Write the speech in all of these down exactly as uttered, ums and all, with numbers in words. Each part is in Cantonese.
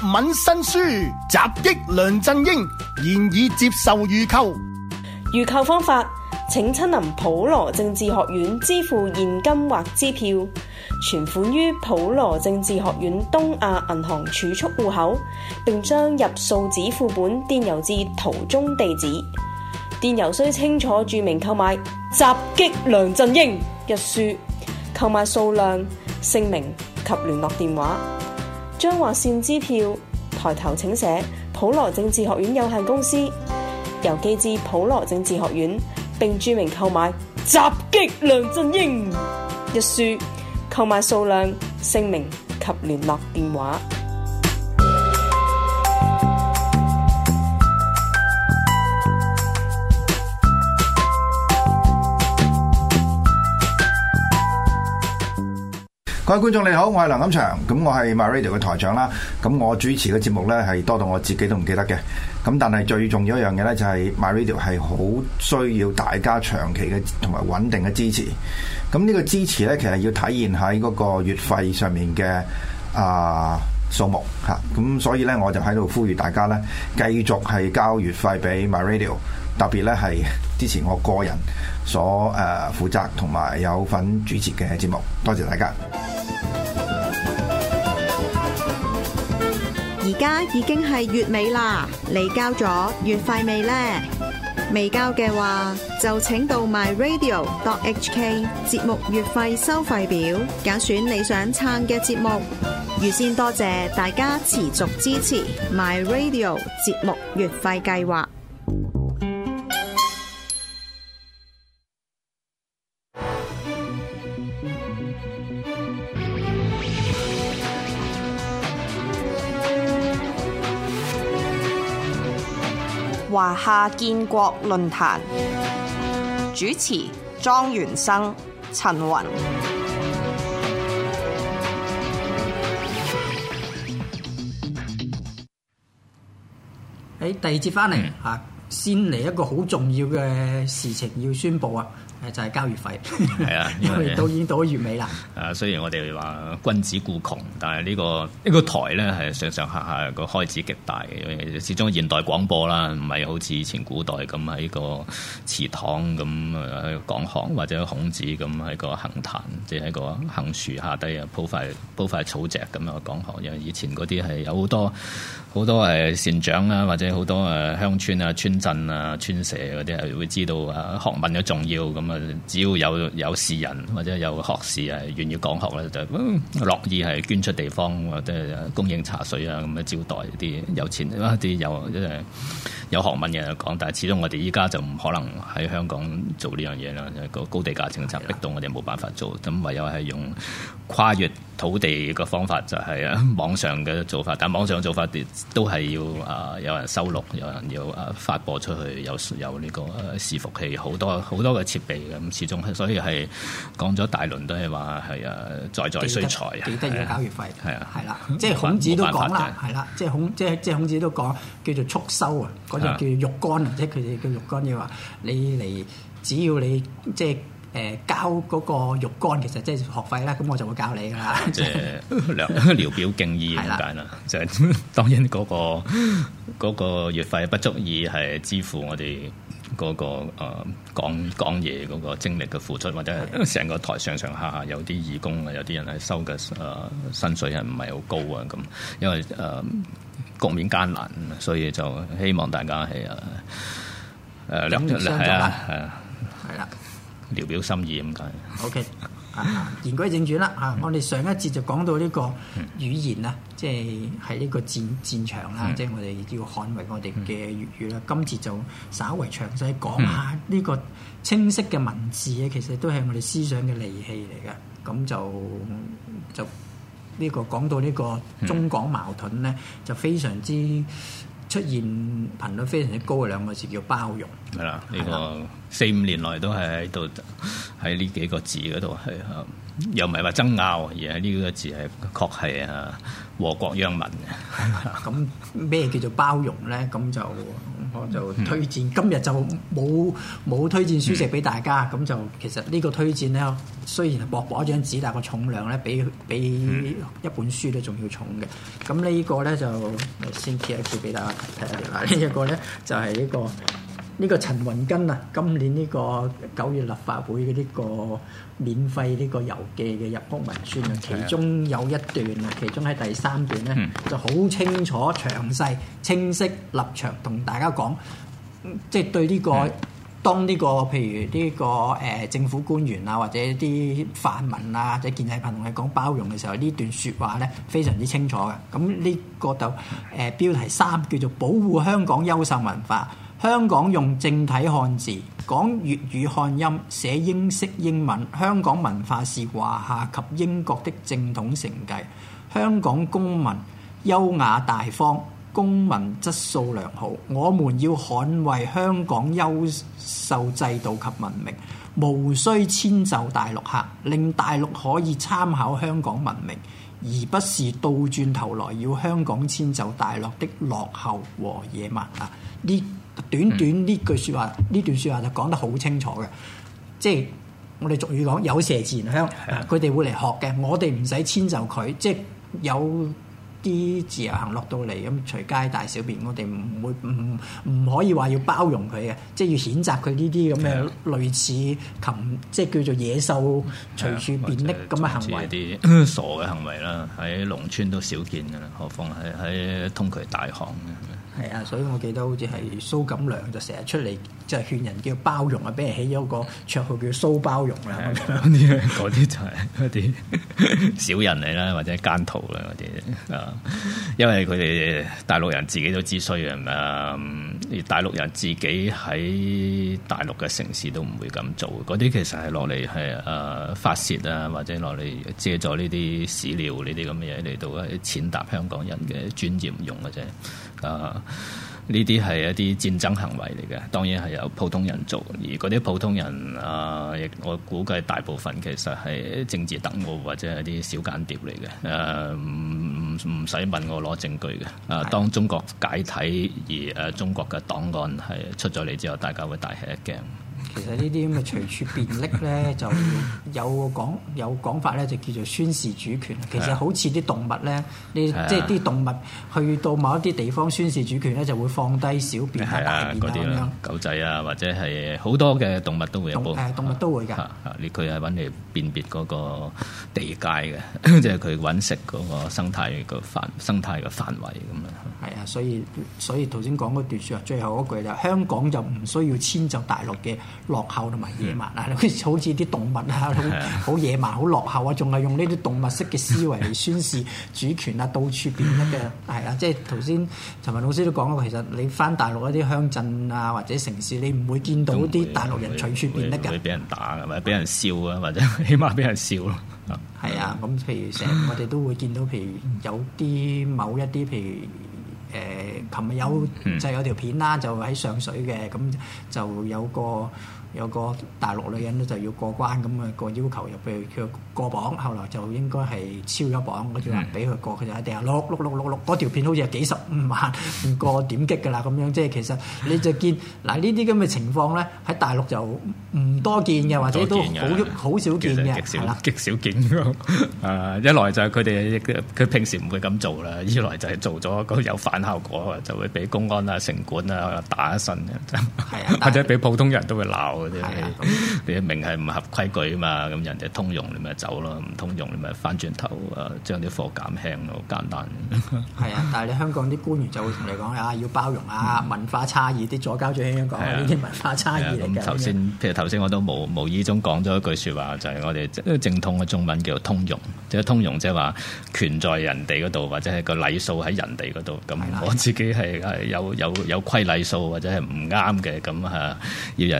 文新書《襲擊梁振英》現已接受預購。 預購方法，請親臨普羅政治學院支付現金或支票，存款於普羅政治學院東亞銀行儲蓄戶口，並將入數紙副本電郵至圖中地址。電郵須清楚註明購買《襲擊梁振英》一書，購買數量、姓名及聯絡電話。將劃線支票抬頭請寫普羅政治學院有限公司，郵寄至普羅政治學院，並註明購買《襲擊梁振英》一書，購買數量、姓名及聯絡電話。 各位觀眾你好，我係梁錦祥，咁我係 MyRadio 嘅台長啦。咁我主持嘅節目呢係多到我自己都唔記得嘅。咁但係最重要一樣嘢呢，就係 MyRadio 係好需要大家長期嘅同埋穩定嘅支持。咁呢個支持呢，其實要體現喺嗰個月費上面嘅啊、呃、數目嚇。咁所以呢，我就喺度呼籲大家呢，繼續係交月費俾 MyRadio， 特別呢係支持我個人所誒、呃、負責同埋有份主持嘅節目。多謝大家。 而家已經係月尾啦，你交咗月費未呢？未交嘅話，就請到 my radio dot h k 節目月費收費表，揀選你想撐嘅節目。預先多謝大家持續支持 My Radio 節目月費計劃。 華夏建國論壇主持莊元生、陳雲。 喺第二節翻嚟啊，先嚟一個好重要嘅事情要宣佈啊！誒就係交月費，係啊，因為都已經到咗月尾啦。 誒，雖然我哋話君子固窮，但係呢、呢個呢、呢個台咧係上上下下個開支極大嘅，因為始終現代廣播啦，唔係好似以前古代咁喺個祠堂咁誒講行，或者孔子咁喺個行壇，即係喺個杏樹下低啊鋪塊鋪塊草席咁樣講行。因為以前嗰啲係有好多好多誒善長啊，或者好多誒鄉村啊、村鎮啊、村社嗰啲係會知道啊學問嘅重要咁。只要有有士人或者有學士係願意講學咧，就樂意係捐出地方或者供應茶水啊，咁樣招待啲有錢一啲有即係有學問嘅人講。但係始終我哋依家就唔可能喺香港做呢樣嘢啦，個高地價政策逼到我哋冇辦法做，咁唯有係用跨越土地嘅方法，就係啊網上嘅做法。但網上嘅做法都係要啊有人收錄，有人要啊發播出去，有有呢個伺服器，好多好多嘅設備。咁始終所以係講咗大輪都係話係啊在在需財， 記得要交月費，係啊，係啦，即係孔子都講啦，係啦，即係孔即係即係孔子都講叫做束修啊，嗰隻叫肉乾啊，即係佢哋叫肉乾嘅話，你嚟只要你即係誒交嗰個肉乾，其實即係學費啦，咁我就會教你噶啦， 即係聊聊表敬意咁解啦，就係當然嗰個嗰個月費不足以係支付我哋嗰、那個誒、呃、講講嘢嗰個精力嘅付出，或者成個台上上下下有啲義工啊，有啲人係收嘅誒、呃、薪水係唔係好高啊咁，因為誒、呃、局面艱難，所以就希望大家係誒誒兩係啊係啊係啦，聊表心意咁解。 OK。啊，言歸正傳啦嚇，我哋上一節就講到呢個語言啦，即係喺呢個戰戰場啦，即係我哋要捍衛我哋嘅粵語啦。今節就稍為詳細講下呢個清晰嘅文字咧，其實都係我哋思想嘅利器嚟嘅。咁就就呢個講到呢個中港矛盾咧，就非常之出現頻率非常之高嘅兩個字叫包容。 係啦，呢個四五年來都係喺度喺呢幾個字嗰度係又唔係話爭拗，而係呢個字係確係啊和國殃民嘅。 咁咩叫做包容咧？咁就我就推薦、嗯、今日就冇冇推薦書籍俾大家，咁、嗯、就其實呢個推薦咧，雖然係薄薄一張紙，但係個重量咧比比一本書都仲要重嘅。咁呢個咧就先揭一揭俾大家睇下啦。呢一個咧就係呢個呢個陳雲根啊，今年呢個九月立法會嘅呢個免費呢個郵寄嘅入屋文宣啊，其中有一段啊，其中喺第三段咧、嗯、就好清楚、詳細、清晰立場同大家講，即係對呢個、嗯、當呢個譬如呢個誒政府官員啊，或者啲泛民啊或者建制派同你講包容嘅時候，呢段説話咧非常之清楚嘅。咁呢個就誒、呃、標題三叫做保護香港優秀文化。香港用正體漢字，講粵語漢音，寫英式英文。香港文化是華夏及英國的正統承繼。香港公民優雅大方，公民質素良好。我們要捍衛香港優秀制度及文明，無需遷就大陸客，令大陸可以參考香港文明，而不是倒轉頭來要香港遷就大陸的落後和野蠻啊！呢短短呢句説話，呢、嗯、段説話就講得好清楚嘅，即係我哋俗語講有麝自然香，佢哋會嚟學嘅，我哋唔使遷就佢，即係有啲自由行落到嚟咁隨街大小便，我哋唔會唔唔可以話要包容佢嘅，即係要譴責佢呢啲咁嘅類似禽，即係叫做野獸隨處便溺咁嘅行為， 啲傻嘅行為啦，喺農村都少見㗎啦，何況係喺通渠大巷嘅。 係啊，所以我記得好似係蘇錦良就成日出嚟即係勸人叫包容啊，俾人起咗個綽號叫蘇包容啦。嗰啲嗰啲就係嗰啲小人嚟啦，或者奸徒啦嗰啲啊，因為佢哋大陸人自己都知衰啊，而大陸人自己喺大陸嘅城市都唔會咁做。嗰啲其實係落嚟係誒發泄啊，或者落嚟借助呢啲史料呢啲咁嘅嘢嚟到係踐踏香港人嘅尊嚴用嘅啫。啊！呢啲係一啲戰爭行為嚟嘅，當然係有普通人做，而嗰啲普通人啊，亦我估計大部分其實係政治特務或者係啲小間諜嚟嘅。誒、啊，唔唔使問我攞證據嘅。啊，當中國解體而誒中國嘅檔案係出咗嚟之後，大家會大吃一驚。 其實呢啲咁嘅隨處便溺咧，就有講有講法咧，就叫做宣示主權。其實好似啲動物咧，你即係啲動物去到某一啲地方宣示主權咧，就會放低小便啊、大便啊咁樣。狗仔啊，或者係好多嘅動物都會有。 誒、呃，動物都會㗎。 嚇嚇，你佢係揾嚟辨別嗰個地界嘅，即係佢揾食嗰個生態個範生態嘅範圍咁樣。 係啊，所以所以頭先講嗰段説話，最後嗰句就香港就唔需要遷就大陸嘅落後同埋野蠻啊，嗯、好似啲動物啊，好好野蠻、好落後啊，仲係用呢啲動物式嘅思維嚟宣示主權啊，到處便溺嘅，係啊，即係頭先陳文老師都講過，其實你翻大陸一啲鄉鎮啊或者城市，你唔會見到啲大陸人隨處便溺嘅， 會俾人打或者俾人笑啊，或者起碼俾人笑咯。 係啊，咁譬如成日我哋都會見到，譬如有啲某一啲譬如。誒，琴日、呃、有、嗯、就有條片啦，就喺上水嘅，咁就有個有個大陸女人咧就要過關，咁啊個要求入去佢過磅，後來就應該係超咗磅，嗰條人俾佢過，佢就喺地下碌碌碌碌碌，嗰條片好似係幾十五萬個點擊㗎啦，咁樣即係其實你就見嗱呢啲咁嘅情況咧，喺大陸就唔多見嘅，或者都好好少見嘅， 係啦，極少見㗎。誒，一來就係佢哋佢平時唔會咁做啦，二來就係做咗個有反效果，就會俾公安啊、城管啊打一身嘅，或者俾普通人都會鬧。你明係唔合規矩啊嘛，咁人哋通融你咪走咯，唔通融你咪翻轉頭啊，將啲貨減輕咯，好簡單。 係啊，但係你香港啲官員就會同你講啊，要包容啊，文化差異，啲左膠最興講呢啲文化差異嚟嘅。 咁頭先，譬如頭先我都無無意中講咗一句説話，就係、是、我哋正統嘅中文叫做通融，即係通融，即係話權在人哋嗰度，或者係個禮數喺人哋嗰度。咁我自己係係有有有規禮數或者係唔啱嘅，咁啊要人哋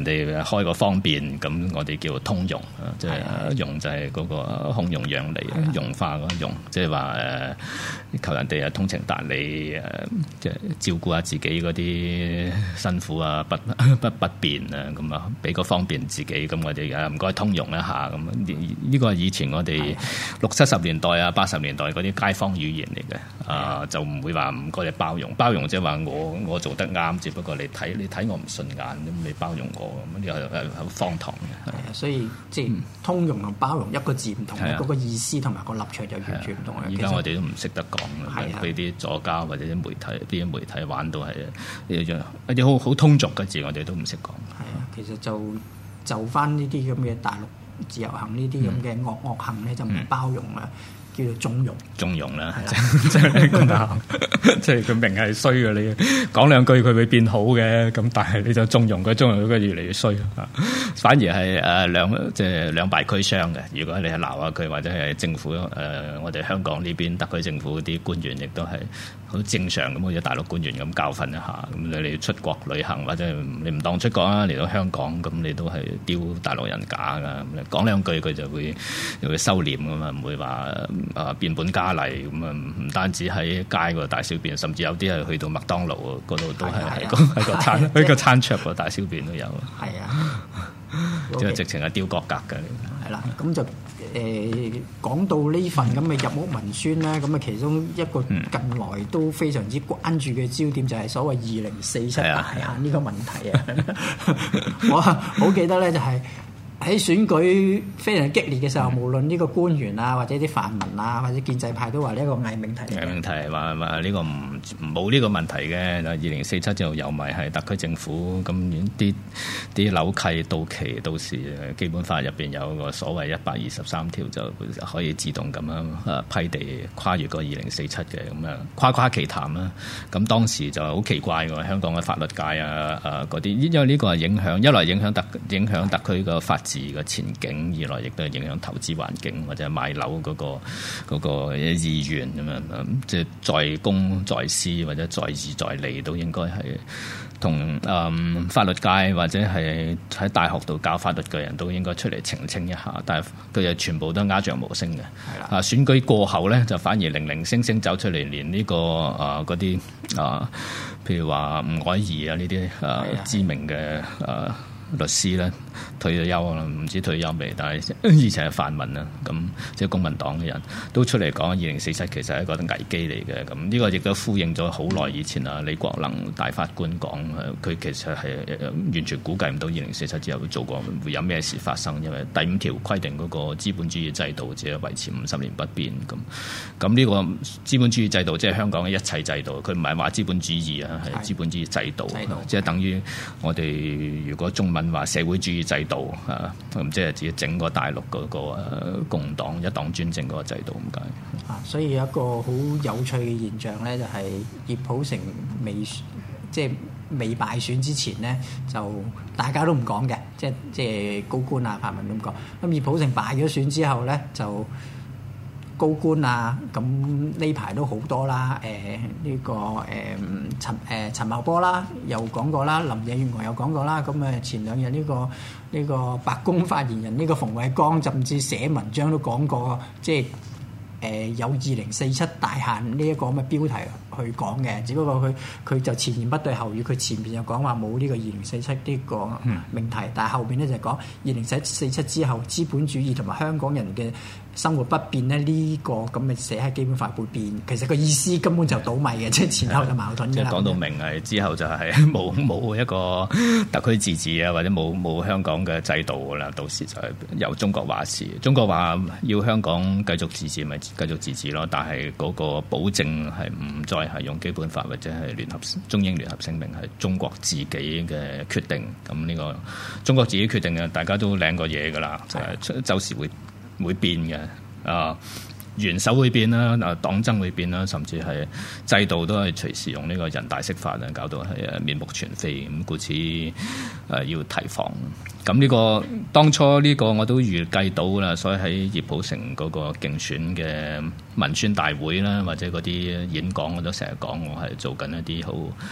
開個方便，咁我哋叫通融啊，即係融就係嗰個孔融讓梨，融化嗰個融，即係話誒求人哋啊通情達理誒，即係照顧下自己嗰啲辛苦啊不不不便啊，咁啊俾個方便自己，咁我哋誒唔該通融一下咁。呢個係以前我哋六七十年代啊八十年代嗰啲街坊語言嚟嘅啊，就唔會話唔該你包容，包容即係話我我做得啱，只不過你睇你睇我唔順眼咁，你包容我咁，呢個係好荒唐嘅。係啊， 所以即係通融同包容一個字唔同，嗰個意思同埋個立場就完全唔同。 而家我哋都唔識得講啦，俾啲左膠或者啲媒體啲媒體玩到係一樣一啲好好通俗嘅字，我哋都唔識講。 係啊，其實就就翻呢啲咁嘅大陸自由行呢啲咁嘅惡惡行咧，就唔包容啦。叫做縱容， 縱容啦，即係咁啱，即係佢明係衰嘅，你講兩句佢會變好嘅，咁但係你就縱容佢，縱容佢越嚟越衰啊！反而係誒兩即係兩敗俱傷嘅。如果你係鬧下佢，或者係政府誒、呃，我哋香港呢邊特區政府啲官員亦都係好正常咁，好似大陸官員咁教訓一下。咁你哋出國旅行或者你唔當出國啊，嚟到香港咁，你都係丟大陸人假噶。講兩句佢就會又會收斂噶嘛，唔會話。啊，變本加厲咁啊！唔單止喺街嗰度大小便，甚至有啲係去到麥當勞嗰度都係喺個喺個餐喺個餐桌個大小便都有。係啊，即係直情係丟國格嘅。 係啦，咁就誒講到呢份咁嘅入屋文宣咧，咁啊其中一個近來都非常之關注嘅焦點就係所謂二零四七大限呢個問題啊！我好記得咧，就係。喺選舉非常激烈嘅時候，嗯、無論呢個官員啊，或者啲泛民啊，或者建制派都話呢一個偽命題。偽命題話話呢個唔冇呢個問題嘅。二零四七就又咪係特區政府咁啲啲樓契到期，到時基本法入邊有個所謂一百二十三條就可以自動咁樣啊批地跨越個二零四七嘅咁啊誇誇其談啦。咁當時就好奇怪喎，香港嘅法律界啊啊嗰啲，因為呢個係影響一來影響特影響特區嘅法治嘅前景，二來亦都係影響投資環境或者買樓嗰個嗰個意願咁樣，即係在公在私或者在義在利都應該係同誒法律界或者係喺大學度教法律嘅人都應該出嚟澄清一下，但係佢又全部都鴉雀無聲嘅。係啦，啊選舉過後咧，就反而零零星星走出嚟，連呢個誒嗰啲啊，譬如話吳靄儀啊呢啲誒知名嘅誒。啊律師咧退咗休啦，唔知退休未，但係以前係泛民啊，咁即係公民黨嘅人都出嚟講二零四七其實係一個危機嚟嘅。咁呢個亦都呼應咗好耐以前啊李國能大法官講，佢其實係完全估計唔到二零四七之後會做過會有咩事發生，因為第五條規定嗰個資本主義制度只係維持五十年不變。咁咁呢個資本主義制度即係香港嘅一切制度，佢唔係話資本主義啊，係資本主義制度，制度即係等於我哋如果中文話社會主義制度啊，咁即係指整個大陸嗰個誒共黨一黨專政嗰個制度咁解。 啊，所以有一個好有趣嘅現象咧，就係葉普成未即係未敗選之前咧，就大家都唔講嘅，即係即係高官啊、泛民都唔講。咁葉普成敗咗選之後咧，就高官啊，咁呢排都好多啦。誒、呃、呢、這個誒、呃、陳誒、呃、陳茂波啦，又講過啦；林鄭月娥又講過啦。咁誒前兩日呢、這個呢、這個白宮發言人呢個馮偉剛，甚至寫文章都講過，即係誒、呃、有二零四七大限呢一個咁嘅標題去講嘅。只不過佢佢就前言不對後語，佢前面就講話冇呢個二零四七呢個命題，嗯、但係後邊咧就講二零四七之後資本主義同埋香港人嘅生活不變咧，呢、這個咁嘅寫喺基本法會變，其實個意思根本就倒迷嘅，即係前後就矛盾嘅。 即係講到明係之後就係冇冇一個特區自治啊，或者冇冇香港嘅制度噶啦，到時就係由中國話事。中國話要香港繼續自治，咪繼續自治咯。但係嗰個保證係唔再係用基本法或者係聯合中英聯合聲明，係中國自己嘅決定。咁呢個中國自己決定嘅，大家都領過嘢噶啦，就係周時會。會變嘅啊，元首會變啦，啊黨爭會變啦，甚至係制度都係隨時用呢個人大釋法啊，搞到係誒面目全非咁，故此誒、啊、要提防。咁呢、這個當初呢個我都預計到啦，所以喺葉普成嗰個競選嘅文宣大會啦，或者嗰啲演講我都成日講，我係做緊一啲好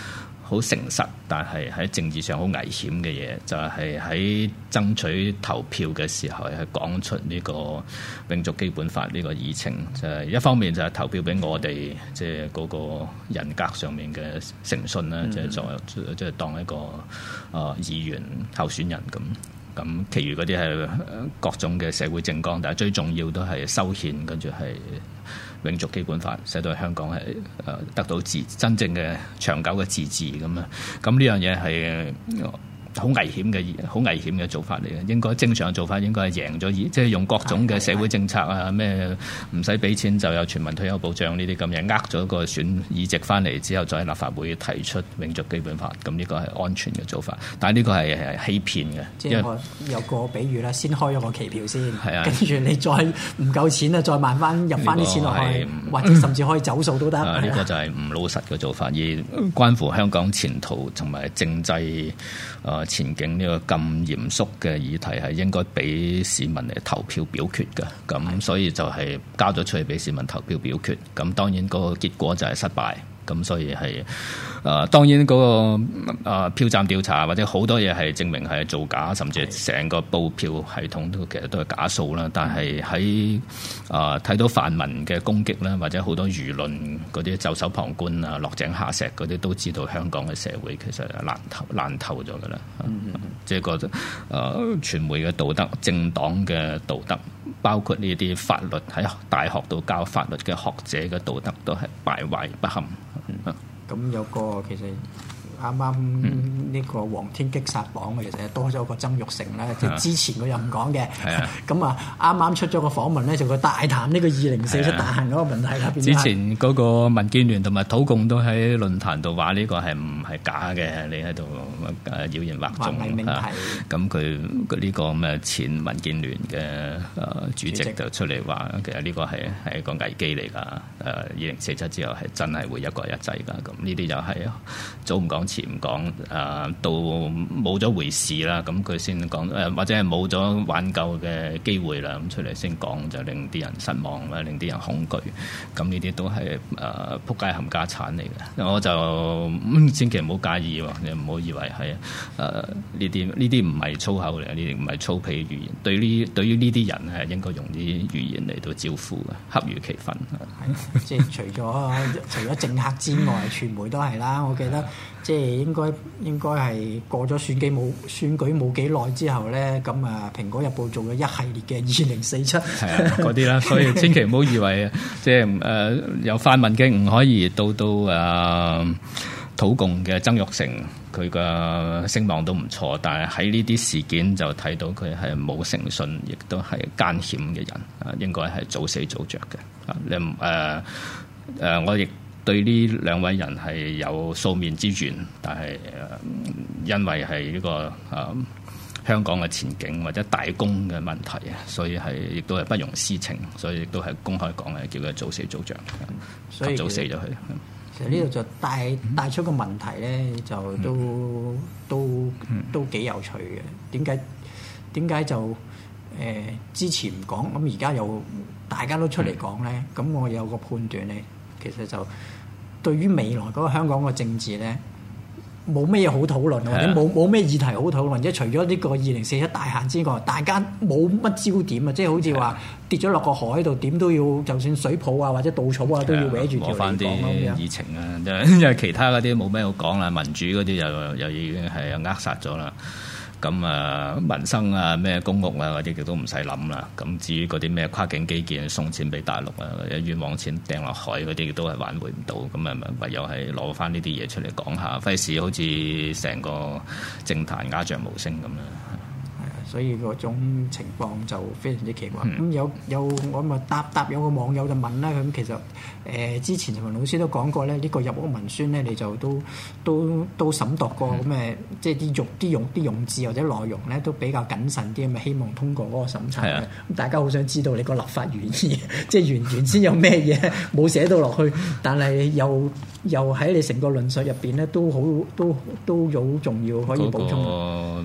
好誠實，但係喺政治上好危險嘅嘢，就係喺爭取投票嘅時候係講出呢個永續基本法呢個議程，就係一方面就係投票俾我哋，即係嗰個人格上面嘅誠信啦，即係作為即係當一個啊議員候選人咁。咁，其餘嗰啲係各種嘅社會政綱，但係最重要都係修憲，跟住係永續基本法，使到香港係誒得到自真正嘅長久嘅自治咁啊！咁呢樣嘢係好危險嘅，好危險嘅做法嚟嘅。應該正常嘅做法應該係贏咗，即係用各種嘅社會政策啊，咩唔使俾錢就有全民退休保障呢啲咁嘢，呃咗個選議席翻嚟之後，再喺立法會提出永續基本法，咁呢個係安全嘅做法。但係呢個係係欺騙嘅。 即係我有個比喻啦，先開咗個期票先， 係啊， 跟住你再唔夠錢啊，再慢翻入翻啲錢落去，或者甚至可以走數都得。呢、 啊呢個就係唔老實嘅做法，而關乎香港前途同埋政制啊。呃前景呢個咁嚴肅嘅議題係應該俾市民嚟投票表決嘅，咁所以就係交咗出去俾市民投票表決，咁當然嗰個結果就係失敗。咁所以係誒、呃，當然嗰、那個誒、呃、票站調查或者好多嘢係證明係造假，甚至成個報票系統都其實都係假數啦。但係喺誒睇到泛民嘅攻擊啦，或者好多輿論嗰啲袖手旁觀啊、落井下石嗰啲，都知道香港嘅社會其實係爛透爛透咗㗎啦。嗯嗯，即係個誒傳媒嘅道德、政黨嘅道德，包括呢啲法律喺大學度教法律嘅學者嘅道德，都係敗壞不堪。 咁、嗯、有個其實啱啱呢個黃天擊殺榜嘅，其實多咗個曾鈺成咧，即係之前佢又唔講嘅。咁啊，啱啱出咗個訪問咧，就佢大談呢個二零四七大限嗰個問題啦。 之前嗰個民建聯同埋土共都喺論壇度話呢個係唔係假嘅，你喺度誒妖言惑眾。咁佢呢個咁嘅前民建聯嘅誒主席就出嚟話，其實呢個係係一個危機嚟㗎。誒二零四七之後係真係會一國一制㗎。咁呢啲就係早唔講。前講誒到冇咗回事啦，咁佢先講誒，或者係冇咗挽救嘅機會啦，咁出嚟先講就令啲人失望啦，令啲人恐懼。咁呢啲都係誒仆街冚家產嚟嘅。我就、嗯、千祈唔好介意喎，你唔好以為係誒呢啲呢啲唔係粗口嚟，呢啲唔係粗鄙語言。對呢對於呢啲人係應該用啲語言嚟到招呼嘅，恰如其分。 係即係除咗除咗政客之外，傳媒都係啦。我記得。即係應該應該係過咗選舉冇選舉冇幾耐之後咧，咁啊《蘋果日報》做咗一系列嘅二零四七係啊嗰啲啦，所以千祈唔好以為即係誒由泛民嘅吳靄儀到到誒、呃、土共嘅曾鈺成，佢嘅聲望都唔錯，但係喺呢啲事件就睇到佢係冇誠信，亦都係奸險嘅人啊，應該係早死早着嘅啊！你唔誒誒我亦。對呢兩位人係有數面之緣，但係、呃、因為係呢、這個誒、呃、香港嘅前景或者大公嘅問題，所以係亦都係不容私情，所以亦都係公開講係叫佢早死早着，所以早死咗佢。 其實呢度就帶帶出個問題咧，就都、嗯、都都幾有趣嘅。點解點解就誒、呃、之前唔講，咁而家又大家都出嚟講咧？咁、嗯、我有個判斷咧，其實就對於未來嗰個香港嘅政治咧，冇咩嘢好討論，或者冇冇咩議題好討論。即係除咗呢個二零四七大限之外，大家冇乜焦點啊！即係好似話跌咗落個海度，點都要，就算水泡啊或者稻草啊都要搲住條嚟講咁樣。議程啊， 因為其他嗰啲冇咩好講啦，民主嗰啲又又已經係扼殺咗啦。咁啊，民生啊，咩公屋啊嗰啲，亦都唔使諗啦。咁至於嗰啲咩跨境基建送錢俾大陸啊，或者冤枉錢掟落海嗰啲，亦都係挽回唔到。咁啊，唯有係攞翻呢啲嘢出嚟講下，費事好似成個政壇鴉雀無聲咁啦。 所以嗰種情況就非常之奇怪。咁、嗯、有有我咪答答有個網友就問啦，咁其實誒、呃、之前陳文老師都講過咧，呢、這個入屋文宣咧，你就都都都審讀過咁誒、嗯，即係啲用啲用啲用字或者內容咧都比較謹慎啲，咁啊希望通過嗰個審查嘅。咁大家好想知道你個立法原意，即係原原先有咩嘢冇寫到落去，但係又又喺你成個論述入邊咧都好都都好重要可以補充。 嗰個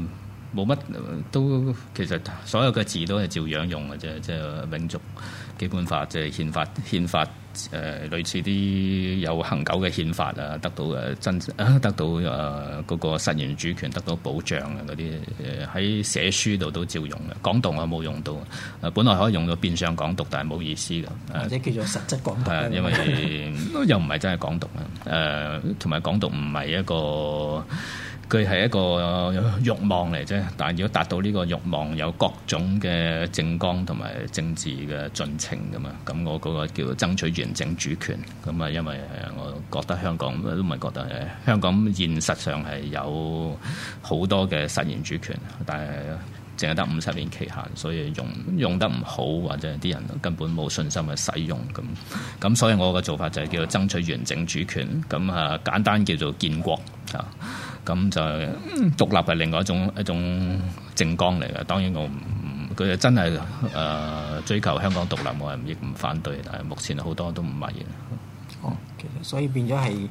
冇乜都其實所有嘅字都係照樣用嘅啫，即係永續基本法，即係憲法憲法誒、呃、類似啲有恒久嘅憲法啊，得到誒真得到誒嗰、呃那個實現主權得到保障啊嗰啲誒喺寫書度都照用嘅。港獨我冇用到，誒本來可以用到變相港獨，但係冇意思嘅， 或者叫做實質港獨。 係因為又唔係真係港獨啊，誒同埋港獨唔係一個。佢係一個慾望嚟啫，但係如果達到呢個慾望，有各種嘅政綱同埋政治嘅進程噶嘛，咁我嗰個叫做爭取完整主權。咁啊，因為我覺得香港都唔係覺得誒，香港現實上係有好多嘅實現主權，但係淨係得五十年期限，所以用用得唔好，或者啲人根本冇信心去使用咁。咁所以我嘅做法就係叫做爭取完整主權，咁啊簡單叫做建國啊。咁就獨立係另外一種一種政綱嚟嘅。當然我唔佢真係誒、呃、追求香港獨立，我係亦唔反對，但係目前好多都唔係嘅。 哦，其實所以變咗係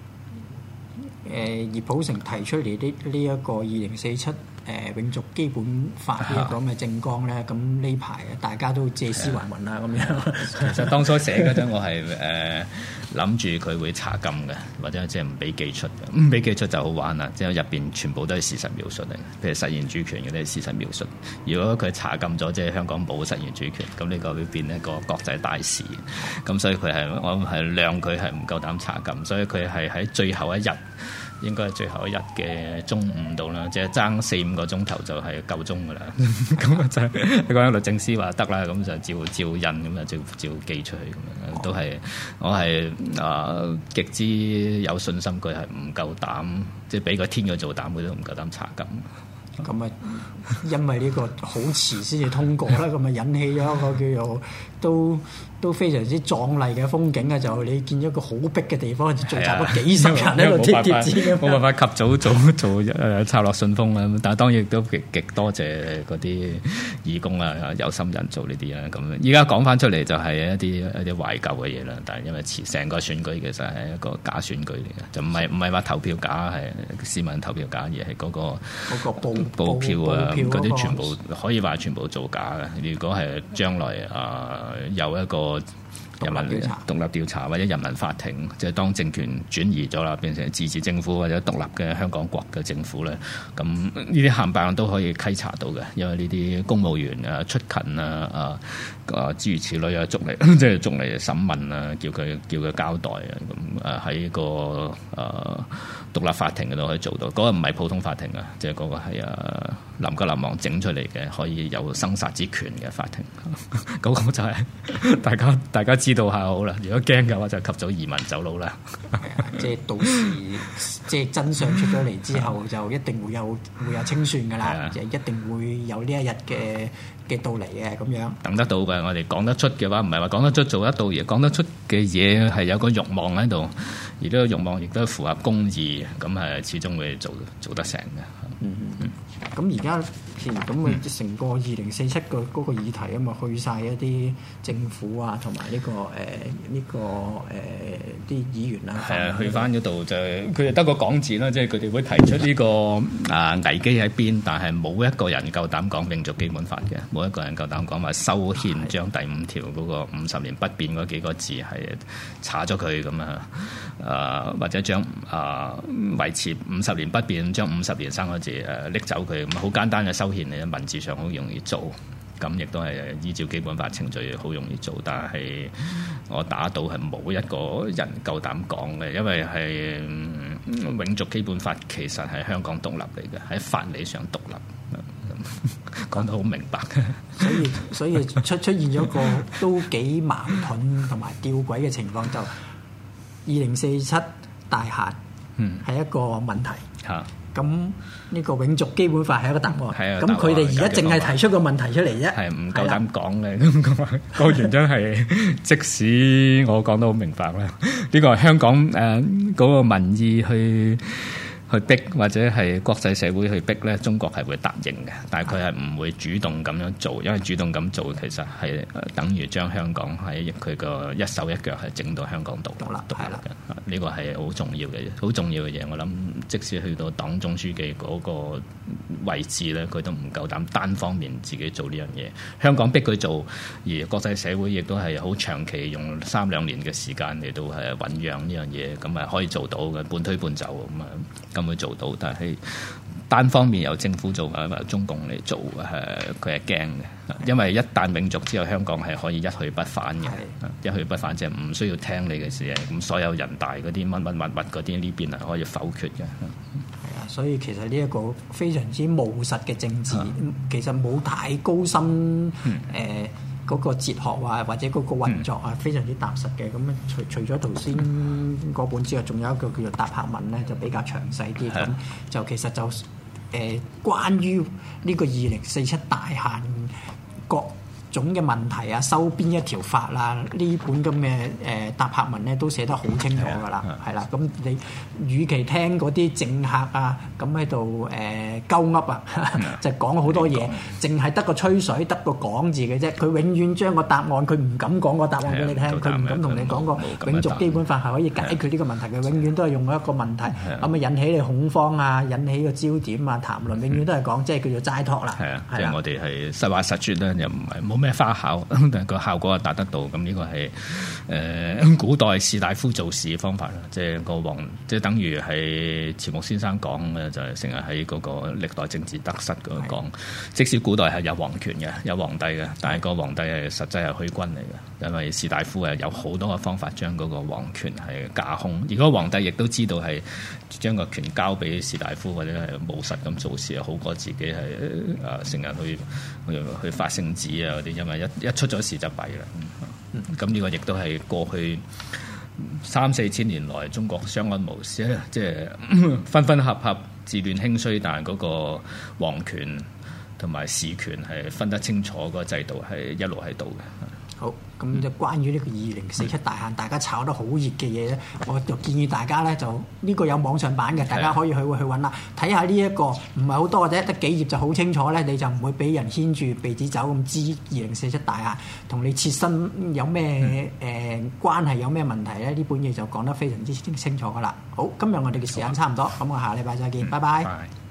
誒葉普成提出嚟呢呢一個二零四七誒永續基本法呢一個咁嘅政綱咧，咁呢排大家都借屍還魂啦咁樣。 其實當初寫嗰陣，我係誒諗住佢會查禁嘅，或者即係唔俾寄出嘅。唔俾寄出就好玩啦，即係入邊全部都係事實描述嚟，譬如實現主權嘅都係事實描述。如果佢查禁咗，即係香港冇實現主權，咁呢個會變一個國際大事。咁所以佢係我係諒佢係唔夠膽查禁，所以佢係喺最後一日。應該係最後一日嘅中午度啦，即係爭四五個鐘頭就係夠鐘噶啦。咁就係你講律政司話得啦，咁就照照印咁啊，照照寄出去咁樣，都係我係啊、呃、極之有信心，佢係唔夠膽，即係俾個天佢做膽，佢都唔夠膽查禁。 咁啊，因為呢個好遲先至通過啦，咁啊引起咗一個叫做都都非常之壯麗嘅風景啊！就你見咗一個好逼嘅地方，聚集咗幾十人喺度貼貼紙， 冇辦法及早做做誒抄落信封啊！但係當然亦都極極多謝嗰啲義工啊、有心人做呢啲啊。咁依家講翻出嚟就係一啲一啲懷舊嘅嘢啦。但係因為成個選舉其實係一個假選舉嚟嘅，就唔係唔係話投票假，係市民投票假，而係嗰個嗰個報報票啊，嗰啲全部個可以話全部造假嘅。如果係將來啊、呃、有一個人民獨立調查或者人民法庭，即係當政權轉移咗啦，變成自治政府或者獨立嘅香港國嘅政府咧，咁呢啲冚唪唥都可以稽查到嘅，因為呢啲公務員啊出勤啊啊啊諸如此類啊捉嚟即係捉嚟審問啊，叫佢叫佢交代啊，咁啊喺個誒、啊、獨立法庭嗰度可以做到，嗰、那個唔係普通法庭啊，即係嗰個係啊臨急臨忙整出嚟嘅，可以有生殺之權嘅法庭，嗰個就係、是、大家大家知道下好啦。如果驚嘅話，就及早移民走佬啦。 即係到時，即係真相出咗嚟之後，就一定會有會有清算噶啦，就一定會有呢一日嘅嘅到嚟嘅咁樣。等得到嘅，我哋講得出嘅話，唔係話講得出做得到，而講得出嘅嘢係有個慾望喺度，而呢個慾望亦都符合公義，咁係始終會做做得成嘅。 嗯嗯，咁而家其實咁啊，成個二零四七個嗰個議題啊嘛，去晒一啲政府啊，同埋呢個誒呢、呃這個誒啲、呃、議員啊， 係啊，去翻嗰度就佢哋得個講字啦，即係佢哋會提出呢、這個啊危機喺邊，但係冇一個人夠膽講永續基本法嘅，冇一個人夠膽講話修憲將第五條嗰個五十年不變嗰幾個字係查咗佢咁啊，啊或者將啊維持五十年不變，將五十年三個字誒拎走佢，咁好簡單嘅修憲嚟，文字上好容易做，咁亦都係依照基本法程序好容易做，但係我打到係冇一個人夠膽講嘅，因為係、嗯、永續基本法其實係香港獨立嚟嘅，喺法理上獨立，講得好明白。 所以所以出出現咗個都幾矛盾同埋吊詭嘅情況，就二零四七大限，嗯，係一個問題嚇。咁呢個永續基本法係一個答案，咁佢哋而家淨係提出個問題出嚟啫，係唔夠膽講嘅。咁講個原因係，即使我講得好明白啦，呢個係香港誒嗰個民意去去逼或者係國際社會去逼咧，中國係會答應嘅，但係佢係唔會主動咁樣做，因為主動咁做其實係等於將香港喺佢個一手一腳係整到香港獨立啦，係啦，呢個係好重要嘅，好重要嘅嘢。我諗即使去到黨總書記嗰個位置咧，佢都唔夠膽單方面自己做呢樣嘢。香港逼佢做，而國際社會亦都係好長期用三兩年嘅時間嚟到係醖釀呢樣嘢，咁啊可以做到嘅，半推半就咁啊。咁會做到，但係單方面由政府做啊，中共嚟做，誒佢係驚嘅，因為一旦永續之後，香港係可以一去不返嘅，一去不返即係唔需要聽你嘅事，咁所有人大嗰啲乜乜乜乜嗰啲呢邊係可以否決嘅。 係啊，所以其實呢一個非常之務實嘅政治，嗯、其實冇太高深誒。嗯呃嗰個哲學啊，或者嗰個運作啊，非常之踏實嘅。咁除除咗頭先嗰本之外，仲有一個叫做答客文咧，就比較詳細啲。咁就其實就誒、呃、關於呢個二零四七大限各種嘅問題啊，收邊一條法啦，呢本咁嘅誒答客文咧都寫得好清楚㗎啦，係啦。咁你與其聽嗰啲政客啊咁喺度誒鳩噏啊，就講好多嘢，淨係得個吹水，得個講字嘅啫。佢永遠將個答案，佢唔敢講個答案俾你聽，佢唔敢同你講個永續基本法係可以解決呢個問題嘅。永遠都係用一個問題咁啊引起你恐慌啊，引起個焦點啊，談論永遠都係講即係叫做齋托啦。 係啊，即係我哋係實話實說咧，又唔係冇咩花巧，但個效果達得到。咁呢個係誒、呃、古代士大夫做事嘅方法啦，即係個皇，即係等於係錢穆先生講嘅，就係成日喺嗰個歷代政治得失嗰度講。即使古代係有皇權嘅，有皇帝嘅，但係個皇帝係實際係虛君嚟嘅，因為士大夫係有好多嘅方法將嗰個皇權係架空。如果皇帝亦都知道係將個權交俾士大夫或者係務實咁做事，好過自己係誒成日去去去發聖旨啊嗰啲，因為一一出咗事就弊啦。咁呢、嗯、個亦都係過去三四千年來中國相安無事，即係分分合合、治亂興衰，但係嗰個皇權同埋士權係分得清楚，嗰個制度係一路喺度嘅。 好，咁就關於呢個二零四七大限，大家炒得好熱嘅嘢咧，我就建議大家咧就呢、呢個有網上版嘅，大家可以去去揾啦，睇下呢一個唔係好多嘅啫，得幾頁就好清楚咧，你就唔會俾人牽住鼻子走咁知二零四七大限同你切身有咩誒、嗯呃、關係，有咩問題咧？呢本嘢就講得非常之清楚噶啦。好，今日我哋嘅時間差唔多，咁我下禮拜再見，嗯、拜拜。拜拜。